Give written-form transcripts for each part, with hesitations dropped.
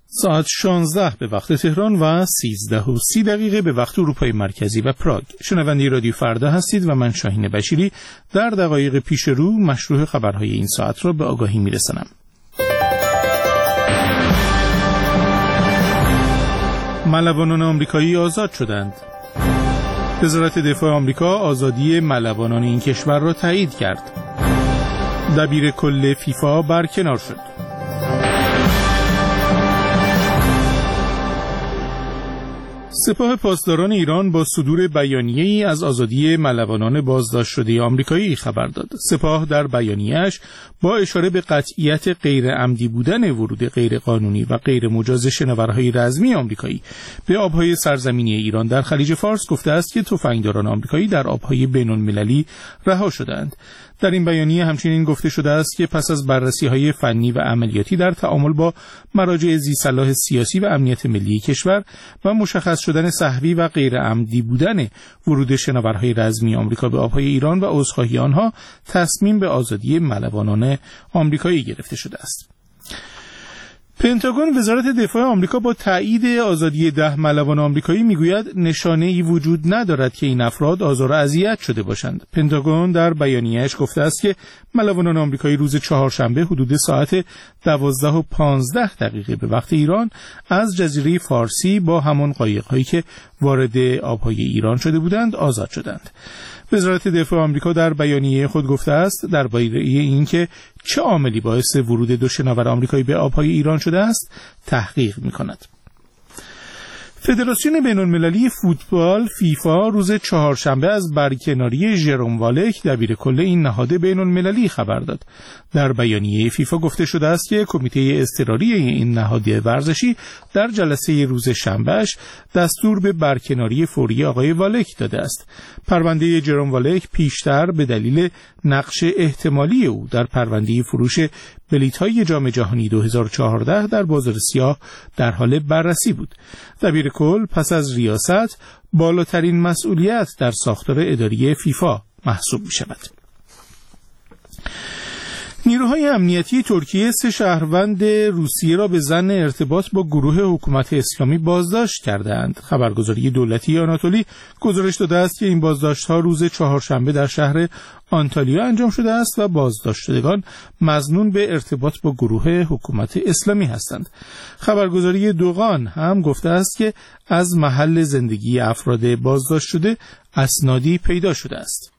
ساعت 16 به وقت تهران و 13:30 به وقت اروپای مرکزی و پراگ. شنونده رادیو فردا هستید و من شاهین بشیری در دقایق پیش رو مشروع خبرهای این ساعت را به آگاهی میرسانم. ملوانان آمریکایی آزاد شدند. وزارت دفاع آمریکا آزادی ملوانان این کشور را تایید کرد. دبیر کل فیفا برکنار شد. سپاه پاسداران ایران با صدور بیانیه‌ای از آزادی ملوانان بازداشت شده آمریکایی خبر داد. سپاه در بیانیه‌اش با اشاره به قطعیت غیر عمدی بودن ورود غیر قانونی و غیر مجاز شناورهای رزمی آمریکایی به آبهای سرزمینی ایران در خلیج فارس گفته است که تفنگداران آمریکایی در آبهای بین‌المللی رها شدند. در این بیانیه همچنین گفته شده است که پس از بررسی‌های فنی و عملیاتی در تعامل با مراجع ذی‌صلاح سیاسی و امنیت ملی کشور و مشخص شدن سهوی و غیر عمدی بودن ورود شناورهای رزمی آمریکا به آبهای ایران و عذرخواهی آنها، تصمیم به آزادی ملوانان آمریکایی گرفته شده است. پنتاگون وزارت دفاع آمریکا با تایید آزادی 10 ملوان آمریکایی میگوید نشانه‌ای وجود ندارد که این افراد آزار و اذیت شده باشند. پنتاگون در بیانیه‌اش گفته است که ملوانان آمریکایی روز چهارشنبه حدود ساعت 12:15 به وقت ایران از جزیره فارسی با همان قایق‌هایی که وارد آبهای ایران شده بودند آزاد شدند. وزارت دفاع آمریکا در بیانیه خود گفته است درباره اینکه چه عاملی باعث ورود دو شناور آمریکایی به آبهای ایران شده است تحقیق می‌کند. فدراسیون بین‌المللی فوتبال فیفا روز چهارشنبه از برکناری ژروم والک دبیر کل این نهاد بین‌المللی خبر داد. در بیانیه فیفا گفته شده است که کمیته اضطراری این نهاد ورزشی در جلسه روز شنبهش دستور به برکناری فوری آقای والک داده است. پرونده ژروم والک پیشتر به دلیل نقش احتمالی او در پرونده فروش بلیط‌های جام جهانی 2014 در بازار سیاه در حال بررسی بود. دبیر کل پس از ریاست بالاترین مسئولیت در ساختار اداری فیفا محسوب می شود. نیروهای امنیتی ترکیه 3 شهروند روسیه را به ظن ارتباط با گروه حکومت اسلامی بازداشت کردند. خبرگزاری دولتی آناتولی گزارش داده است که این بازداشت‌ها روز چهارشنبه در شهر آنتالیا انجام شده است و بازداشت شدگان مظنون به ارتباط با گروه حکومت اسلامی هستند. خبرگزاری دوغان هم گفته است که از محل زندگی افراد بازداشت شده اسنادی پیدا شده است.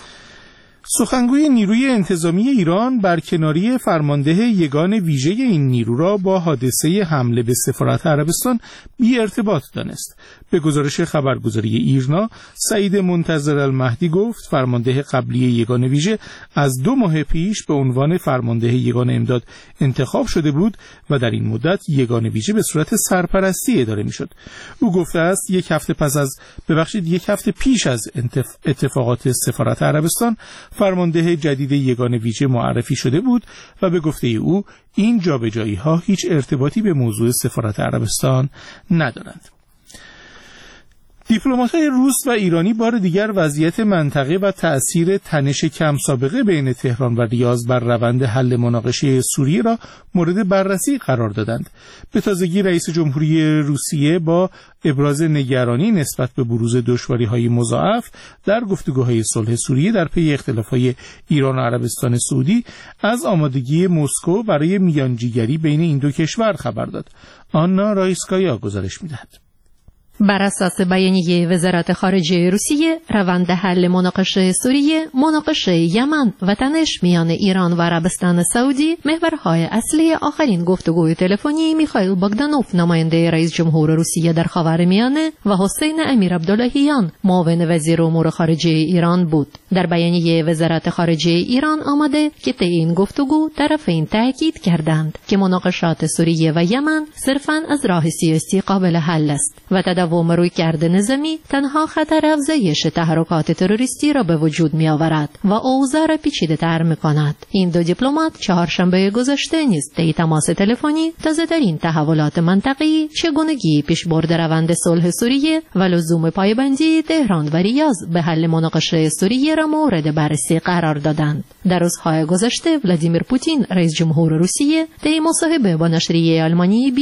سخنگوی نیروی انتظامی ایران برکناری فرمانده یگان ویژه این نیرو را با حادثه حمله به سفارت عربستان بی ارتباط دانست. به گزارش خبرگزاری ایرنا، سعید منتظر المهدی گفت فرمانده قبلی یگان ویژه از 2 ماه پیش به عنوان فرمانده یگان امداد انتخاب شده بود و در این مدت یگان ویژه به صورت سرپرستی اداره میشد. او گفته است یک هفته پیش از اتفاقات سفارت عربستان فرمانده جدید یگان ویژه معرفی شده بود و به گفته او این جابجایی‌ها هیچ ارتباطی به موضوع سفارت عربستان ندارند. دیپلمات‌های روس و ایرانی بار دیگر وضعیت منطقه و تأثیر تنش کم سابقه بین تهران و ریاض بر روند حل مناقشه سوریه را مورد بررسی قرار دادند. به تازگی رئیس جمهوری روسیه با ابراز نگرانی نسبت به بروز دشواری‌های مضاعف در گفتگوهای صلح سوریه در پی اختلاف‌های ایران و عربستان سعودی از آمادگی مسکو برای میانجیگری بین این دو کشور خبر داد. آنا رایسکایا گزارش می‌دهد. بر اساس بیانیه وزارت خارجه روسیه، روند حل مناقشه سوریه، مناقشه یمن و تنش میان ایران و عربستان سعودی محورهای اصلی آخرین گفتگوی تلفنی میخائیل باگدانوف نماینده رئیس جمهور روسیه در خاورمیانه و حسین امیر عبداللهیان معاون وزیر امور خارجه ایران بود. در بیانیه وزارت خارجه ایران آمده که طی این گفتگو طرفین تاکید کردند که مناقشات سوریه و یمن صرفاً از راه سیاسی قابل حل است و تداوم رویکرد نظامی تنها خطر افزایش تحرکات تروریستی را به وجود می آورد و اوضاع را پیچیده تر می کند. این دو دیپلمات چهارشنبه گذشته نیز طی تماس تلفنی تازه‌ترین تحولات منطقه‌ای، چگونگی پیشبرد روند صلح سوریه و لزوم پایبندی تهران و ریاض به حل مناقشه سوریه را مورد بررسی قرار دادند. در روزهای گذشته ولادیمیر پوتین رئیس جمهور روسیه طی مصاحبه با نشریه آلمانی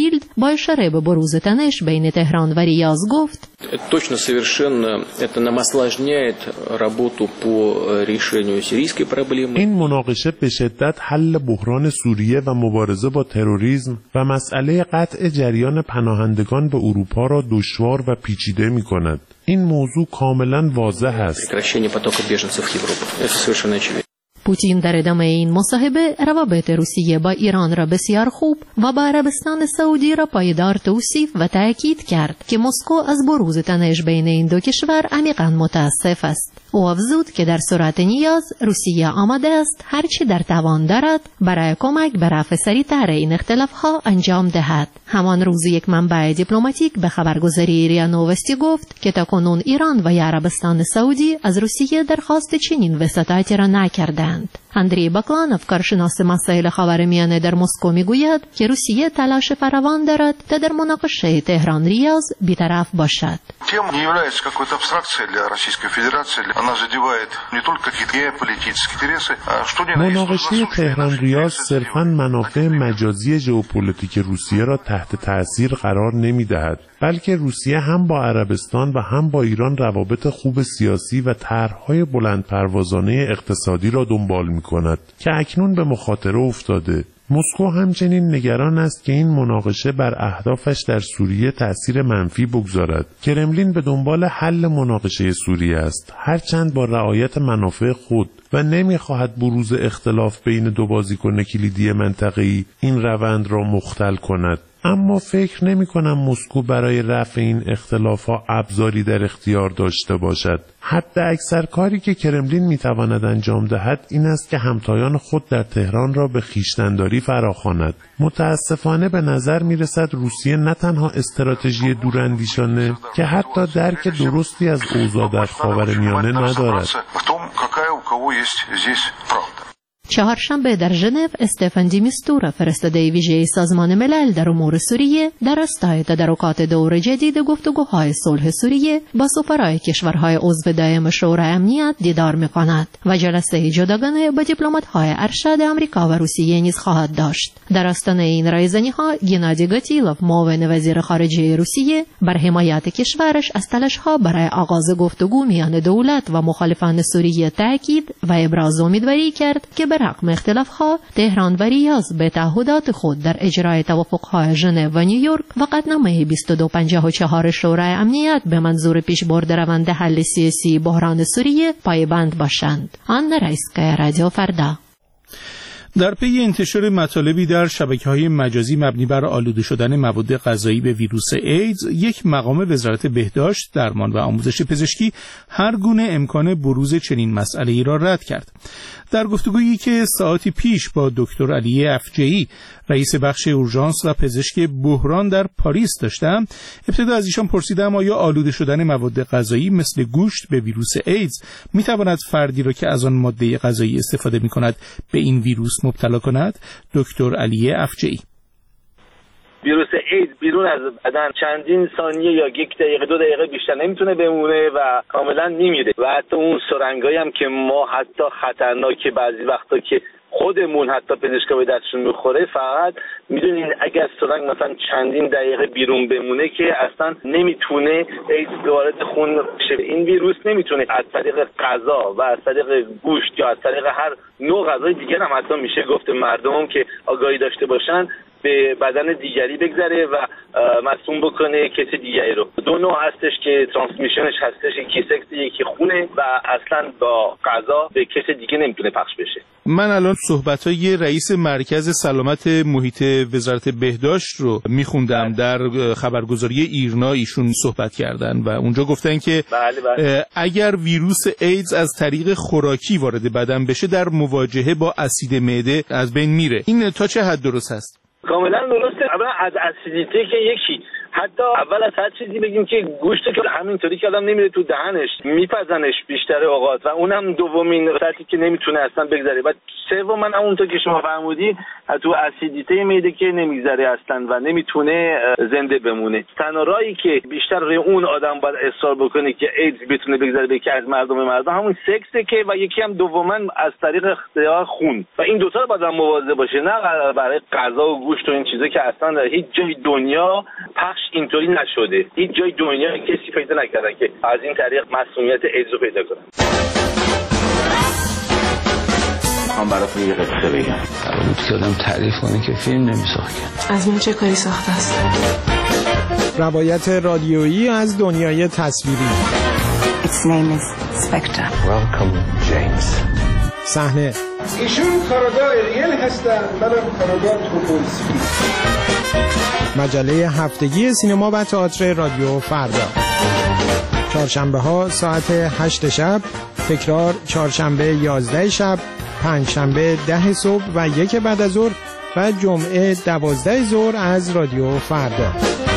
بیلد با اشاره به بروز تنش بین تهران و ریاض گفت точно совершенно это нам осложняет работу по решению сирийской проблемы. این مناقشه به شدت حل بحران سوریه و مبارزه با تروریسم و مسئله قطع جریان پناهندگان به اروپا را دشوار و پیچیده می‌کند. این موضوع کاملا واضح است. Прекращение потока беженцев в Европу. Это совершенно очевидно. پوتین در ادامه این مصاحبه روابط روسیه با ایران را بسیار خوب و با عربستان سعودی را پایدار توصیف و تأکید کرد که مسکو از بروز تنش بین این دو کشور عمیقاً متاسف است. او افزود که در صورت نیاز روسیه آماده است هرچی در توان دارد برای کمک به رفع سریع‌تر این اختلاف‌ها انجام دهد. همان روز یک منبع دیپلماتیک به خبرگزاری ریا نووستی گفت که تاکنون ایران و عربستان سعودی از روسیه درخواست چنین وساطتی را نکردند. اندری باکلانوف کارشناس مسائل خاورمیانه در مسکو میگوید که روسیه تلاش فراوان دارد تا در مناقشه تهران ریاض بی‌طرف باشد. Тема не является какой-то абстракцией для Российской Федерации. Она задевает не только какие-то геополитические интересы, что не مناقشه تهران ریاض صرفاً منافع مجازی ژئوپلیتیک روسیه را تحت تأثیر قرار نمی‌دهد، بلکه روسیه هم با عربستان و هم با ایران روابط خوب سیاسی و طرح‌های بلندپروازانه اقتصادی را دنبال می‌کند که اکنون به مخاطره افتاده. مسکو همچنین نگران است که این مناقشه بر اهدافش در سوریه تأثیر منفی بگذارد. کرملین به دنبال حل مناقشه سوریه است، هرچند با رعایت منافع خود و نمی‌خواهد بروز اختلاف بین دو بازیکن کلیدی منطقه‌ای این روند را مختل کند. اما فکر نمی‌کنم مسکو برای رفع این اختلاف‌ها ابزاری در اختیار داشته باشد. حتی اکثر کاری که کرملین می‌تواند انجام دهد این است که همتایان خود در تهران را به خویشتن‌داری فراخواند. متأسفانه به نظر می‌رسد روسیه نه تنها استراتژی دوراندیشانه که حتی درک درستی از اوضاع در خاورمیانه ندارد. چهارشنبه در ژنو استفان دی میستورا فرستاده ویژه سازمان ملل در امور سوریه در راستای تدارکات دور جدید گفتگوهای صلح سوریه با سفرای کشورهای عضو دائم شورای امنیت دیدار می‌کند و جلسه جداگانه با دیپلمات‌های ارشد آمریکا و روسیه نیز خواهد داشت. در آستانه این رایزنی‌ها گنادی گاتیلوف معاون وزیر خارجه روسیه بر حمایت کشورش از تلاش‌ها برای آغاز گفتگو میان دولت و مخالفان سوریه تاکید و ابراز امیدواری کرد که برغم اختلاف‌ها تهران و ریاض به تعهدات خود در اجرای توافق‌های ژنو و نیویورک و قطعنامه 2254 شورای امنیت به منظور پیشبرد روند حل سیاسی بحران سوریه پایبند باشند. آن رئیس‌گاه رادیو فردا. در پی انتشار مطالبی در شبکه‌های مجازی مبنی بر آلوده شدن مواد غذایی به ویروس ایدز، یک مقام وزارت بهداشت، درمان و آموزش پزشکی هر گونه امکان بروز چنین مسئله‌ای را رد کرد. در گفتگویی که ساعتی پیش با دکتر علی افجعی، رئیس بخش اورژانس و پزشک بحران در پاریس داشتم، ابتدا از ایشان پرسیدم آیا آلوده شدن مواد غذایی مثل گوشت به ویروس ایدز میتواند فردی را که از آن ماده غذایی استفاده میکند به این ویروس مبتلا کند؟ دکتر علی افجعی: ویروس ایدز بیرون از بدن چندین ثانیه یا یک دقیقه 2 دقیقه بیشتر نمیتونه بمونه و کاملا میمیره و حتی اون سرنگایی هم که ما حتی خطرناکه بعضی وقتا که خودمون حتی پزشکا به دستشون میخوره، فقط میدونین اگر سرنگ مثلا چندین دقیقه بیرون بمونه که اصلا نمیتونه ایدز وارد خون بشه. این ویروس نمیتونه از طریق غذا و از طریق گوشت یا از طریق هر نوع غذای دیگر هم حتی میشه گفت مردم که آگاهی داشته باشن به بدن دیگری بگذره و مصون بکنه کسی دیگری رو. دو نوع هستش که ترانسمیشنش هستش، یکی سکس یکی خونه و اصلا با غذا به کسی دیگه نمیتونه پخش بشه. من الان صحبت‌های رئیس مرکز سلامت محیط وزارت بهداشت رو میخوندم در خبرگزاری ایرنا، ایشون صحبت کردن و اونجا گفتن که اگر ویروس ایدز از طریق خوراکی وارد بدن بشه در مواجهه با اسید معده از بین میره. این تا چه حد درست هست؟ کاملا درسته. اولا از اسیدیته که یکی، حتی اول از هر چیزی بگیم که گوشت که همینطوری که آدم نمیره تو دهنش، میپزنش بیشتر اوقات و اونم دومین سطحی که نمیتونه اصلا بگذره. و سوم من همونطور که شما فرمودید از تو اسیدیته معده که نمیگذره اصلا و نمیتونه زنده بمونه. تنها راهی که بیشتر روی اون آدم باید اصرار بکنه که ایدز بتونه بگذره به یکی از مردم همون سکسه که و یکی هم دوما از طریق اختیار خون و این دوتا رو باید مواظب باشه، نه برای غذا و گوشت و این چیزا که اصلا در هیچ جای دنیا پخش اینطوری نشده. هیچ جای دنیا کسی پیدا نکردن که از این طریق مسئولیت ایدز رو پیدا کنه. من براتون یه قصه بگم. قرار بود که آدم تعریف کنه که فیلم نمیساخت. از من چه کاری ساخته است؟ روایت رادیویی از دنیای تصویری. Its name is Spectre. Welcome James. صحنه. ایشون کارگاه ریل هستن، منم کارگاه توپولسکی. مجله هفتگی سینما و تئاتر رادیو فردا. چهارشنبه ها ساعت 8 شب، تکرار چهارشنبه 11 شب، پنجشنبه 10 صبح و 1 بعد از ظهر و جمعه 12 ظهر از رادیو فردا.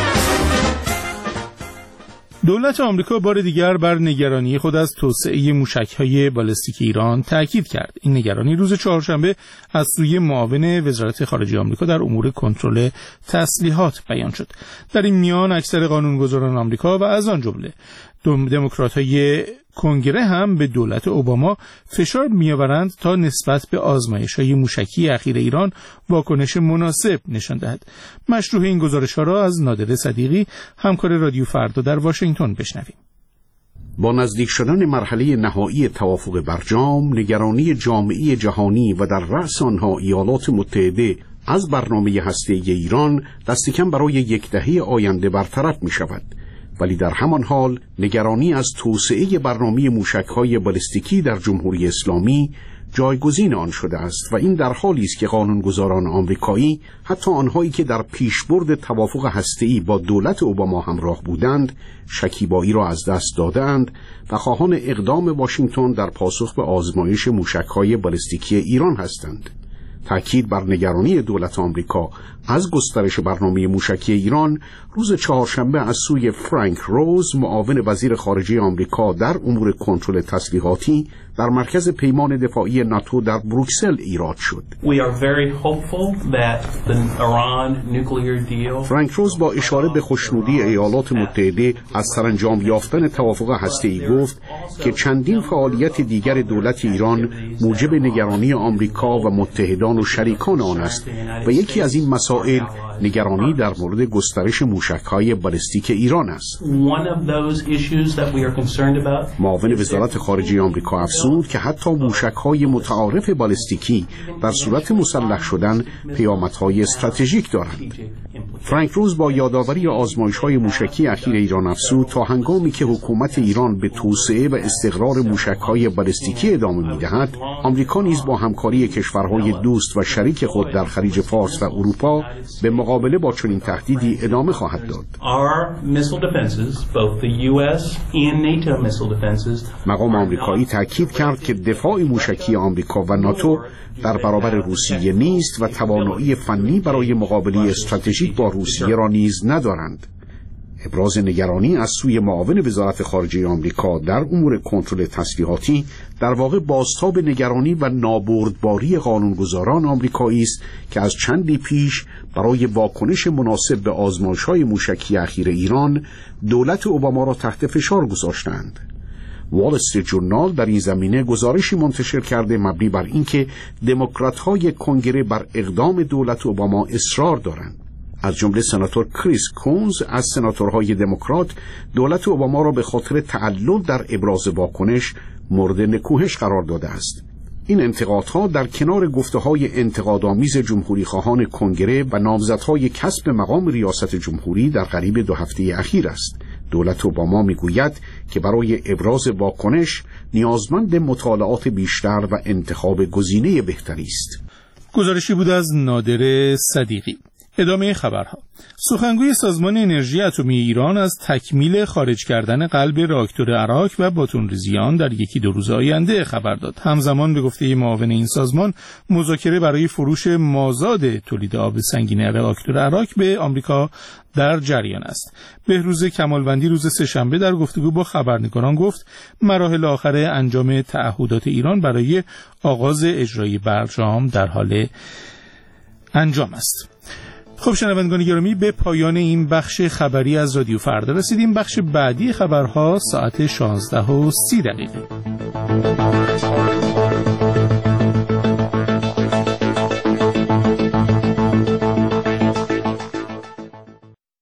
دولت آمریکا بار دیگر بر نگرانی خود از توسعه موشک‌های بالستیک ایران تاکید کرد. این نگرانی روز چهارشنبه از سوی معاون وزارت خارجه آمریکا در امور کنترل تسلیحات بیان شد. در این میان اکثر قانونگذاران آمریکا و از آن جمله دموکرات‌های کنگره هم به دولت اوباما فشار می‌آورند تا نسبت به آزمایش‌های موشکی اخیر ایران واکنش مناسب نشان دهد. مشروح این گزارش‌ها را از نادر صدیقی، همکار رادیو فردا در واشنگتن بشنویم. با نزدیک شدن مرحله نهایی توافق برجام، نگرانی جامعه جهانی و در رأس آنها ایالات متحده از برنامه هسته‌ای ایران دست کم برای یک دهه آینده برطرف می‌شود. ولی در همان حال نگرانی از توسعه برنامه موشک‌های بالستیکی در جمهوری اسلامی جایگزین آن شده است و این در حالی است که قانونگذاران آمریکایی، حتی آنهایی که در پیشبرد توافق هسته‌ای با دولت اوباما همراه بودند، شکیبایی را از دست دادند و خواهان اقدام واشنگتن در پاسخ به آزمایش موشک‌های بالستیکی ایران هستند. تأکید بر نگرانی دولت آمریکا از گسترش برنامه موشکی ایران روز چهارشنبه از سوی فرانک روز، معاون وزیر خارجه آمریکا در امور کنترل تسلیحاتی در مرکز پیمان دفاعی ناتو در بروکسل ایراد شد. فرانک روز با اشاره به خوشنودی ایالات متحده از سرانجام یافتن توافق هسته‌ای گفت که چندین فعالیت دیگر دولت ایران موجب نگرانی آمریکا و متحدان و شریکان آن است و یکی از این مسائل نگرانی در مورد گسترش موشک‌های بالستیک ایران است. معاون وزارت خارجه آمریکا افزود که حتی موشک‌های متعارف بالستیکی در صورت مسلح شدن پیامدهای استراتژیک دارند. فرانک روز با یادآوری آزمایش‌های موشکی اخیر ایران افزود تا هنگامی که حکومت ایران به توسعه و استقرار موشک‌های بالستیکی ادامه می‌دهد، آمریکا نیز با همکاری کشورهای دوست و شریک خود در خلیج فارس و اروپا به مقابله با چنین تهدیدی ادامه خواهد داد. مقام آمریکایی تاکید کرد که دفاع موشکی آمریکا و ناتو در برابر روسیه نیست و توانایی فنی برای مقابله استراتژیک با روسیه را نیز ندارند. ابراز نگرانی از سوی معاون وزارت خارجه آمریکا در امور کنترل تسلیحاتی در واقع بازتاب نگرانی و نابردباری قانونگذاران آمریکایی است که از چندی پیش برای واکنش مناسب به آزمایش‌های موشکی اخیر ایران دولت اوباما را تحت فشار گذاشتند. وال استریت جورنال در این زمینه گزارشی منتشر کرده مبنی بر اینکه دموکرات‌های کنگره بر اقدام دولت اوباما اصرار دارند. از جمله سناتور کریس کونز از سناتورهای دموکرات دولت اوباما را به خاطر تعلل در ابراز واکنش مورد نکوهش قرار داده است. این انتقادها در کنار گفته‌های انتقادآمیز جمهوری‌خواهان کنگره و نامزدهای کسب مقام ریاست جمهوری در قریب 2 هفته اخیر است. دولت اوباما میگوید که برای ابراز واکنش نیازمند مطالعات بیشتر و انتخاب گزینه بهتری است. گزارشی بود از نادر صدیقی. ادامه خبرها. سخنگوی سازمان انرژی اتمی ایران از تکمیل خارج کردن قلب راکتور عراق و باتون‌ریزی آن در 1-2 روز آینده خبر داد. همزمان به گفته معاون این سازمان مذاکره برای فروش مازاد تولید آب سنگین راکتور عراق به آمریکا در جریان است. بهروز کمالوندی روز سه‌شنبه در گفتگو با خبرنگاران گفت مراحل آخر انجام تعهدات ایران برای آغاز اجرای برجام در حال انجام است. خب شنوندگان گرامی، به پایان این بخش خبری از رادیو فردا رسیدیم. بخش بعدی خبرها ساعت 16:30.